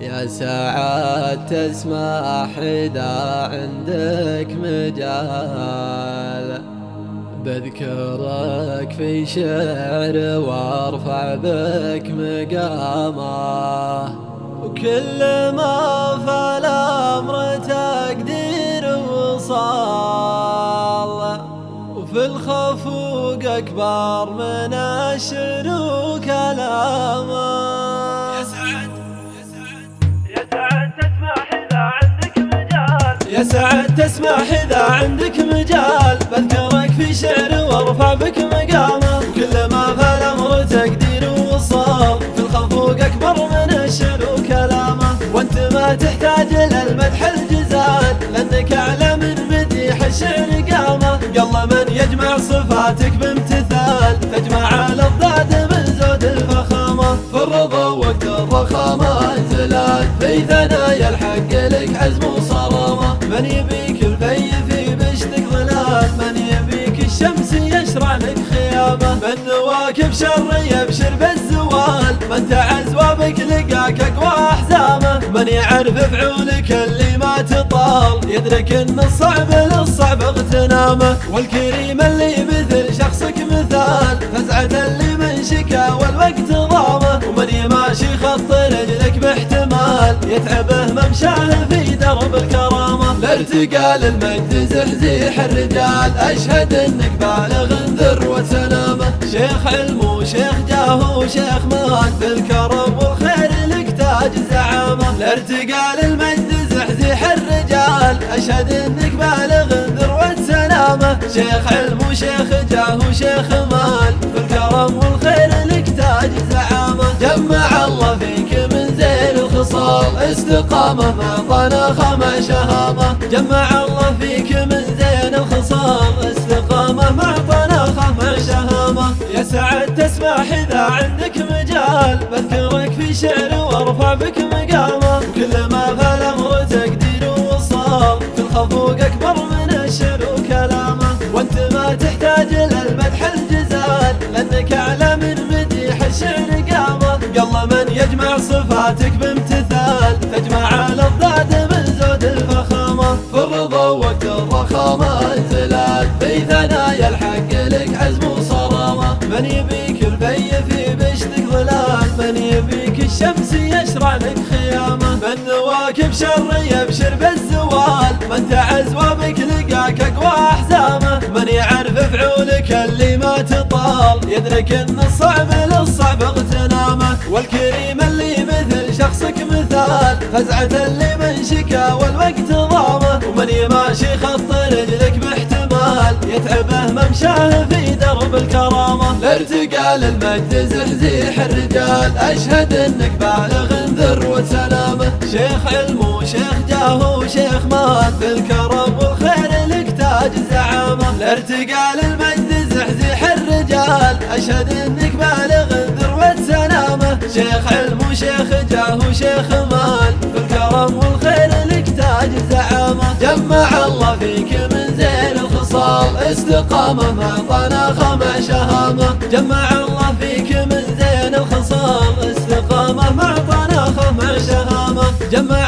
يا سعد تسمح إذا عندك مجال بذكرك في شعر وارفع بك مقامه، وكل ما في الأمر تقدير وصال، وفي الخفوق أكبر من الشعر وكلامه. يا سعد تسمح إذا عندك مجال بذكرك في شعر وارفع بك مقامه، وكل ما في الأمر تقدير وصال، في الخفوق أكبر من الشعر وكلامه. وانت ما تحتاج للمدح الجزال، لأنك أعلى من مديح الشعر قامه. يلا من يجمع صفاتك بامتثال، تجمع الأضداد من زود الفخامة. في الرضا وقت الرخامة انزلال، في ثنايا الحق لك عزم وصرامة. من يبيك الفي في بشتك ظلال، من يبيك الشمس يشرع لك خيامة. من نواكب شر يبشر بالزوال، من تعز وبك لقاك أقوى أحزامه. من يعرف فعولك اللي ما تطال، يدرك ان الصعب للصعب اغتنامه. والكريم اللي مثل شخصك مثال، فزعة اللي من شكا والوقت ضامه. ومن يماشي خط رجلك باحتمال، يتعبه ممشاه في درب الكرامة. لارتقال المجد زحزيح الرجال، أشهد انك بالغ ذروة سلامة. شيخ علم وشيخ جاه وشيخ مال، في الكرم والخير لك تاج زعامة. لارتقال المجد زحزيح الرجال، أشهد انك بالغ ذروة سلامة. شيخ علم وشيخ جاه وشيخ مال، في الكرم والخير لك تاج زعامة. جمع الله فيك من زين الخصال، استقامة مع طناخة مع شهامة. جمع الله فيك من زين الخصال، استقامة مع طناخة مع شهامة. يا سعد تسمح إذا عندك مجال بذكرك في شعر وارفع بك مقامه، وكل ما في الأمر تقدير وصال، في الخفوق أكبر من الشعر وكلامه. وانت ما تحتاج للمدح الجزال، لأنك أعلى من مديح الشعر قامه. يلا من يجمع صفاتك بامتثال، تجمع الأضداد من زود الفخامة. في الرضا وقت الرخامة انزلال، في ثنايا الحق لك عزم وصرامة. من يبيك الفي في بشتك ظلال، من يبيك الشمس يشرع لك خيامة. من نواكب شر يبشر بالزوال، من تعز وبك لقاك أقوى أحزامه. من يعرف فعولك اللي ما تطال، يدرك ان الصعب للصعب اغتنامه. والكريم اللي مثل شخصك مثال، فزعة اللي من شكا والوقت ضامه. ومن يماشي خط رجلك باحتمال، يتعبه ممشاه في درب الكرامة. لارتقال المجد زحزيح الرجال، أشهد انك بالغ ذروة سلامة. شيخ علم وشيخ جاه وشيخ مال، في الكرم والخير لك تاج زعامة. لارتقال المجد زحزيح الرجال، أشهد انك بالغ ذروة سلامة. شيخ علم وشيخ جاه وشيخ مال، في الكرم والخير لك تاج زعامة. جمع الله فيك من زين الخصال، استقامة مع طناخة مع شهامة. جمع الله فيك من زين الخصال، استقامة مع طناخة مع شهامة. جمع